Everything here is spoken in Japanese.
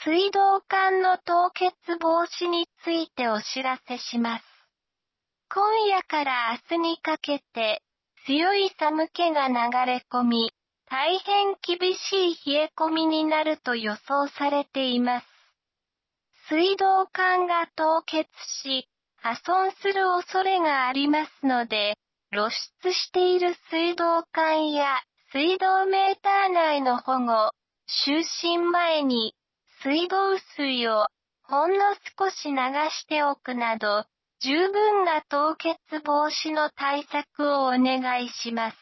水道管の凍結防止についてお知らせします。今夜から明日にかけて、強い寒気が流れ込み、大変厳しい冷え込みになると予想されています。水道管が凍結し、破損する恐れがありますので、露出している水道管や水道メーター内の保護、就寝前に水道水をほんの少し流しておくなど、十分な凍結防止の対策をお願いします。